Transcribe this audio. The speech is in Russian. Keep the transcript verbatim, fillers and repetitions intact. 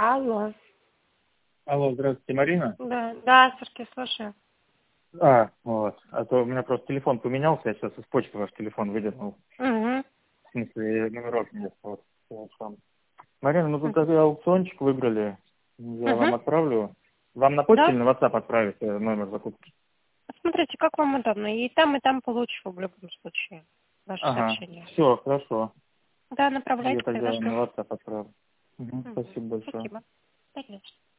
Алло. Алло, здравствуйте, Марина. Да, да, Сергей, слушаю. А, вот. А то у меня просто телефон поменялся, я сейчас из почты ваш телефон выдернул. Угу. В смысле, номеров нет. Вот. телефон. Марина, ну тут такой аукциончик выиграли. Я Угу. вам отправлю. Вам на почту Да? или на WhatsApp отправить э, номер закупки? Смотрите, как вам удобно. И там, и там получу в любом случае ваше Ага. сообщение. Все, хорошо. Да, Я направляйте, тогда на подожду. WhatsApp отправлю. Угу. Угу. Спасибо большое. Спасибо. Конечно.